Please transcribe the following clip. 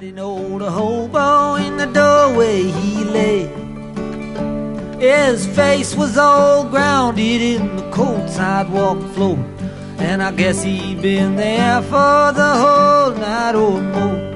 an old hobo in the doorway he lay. His face was all grounded in the cold sidewalk floor, and I guess he'd been there for the whole night or more.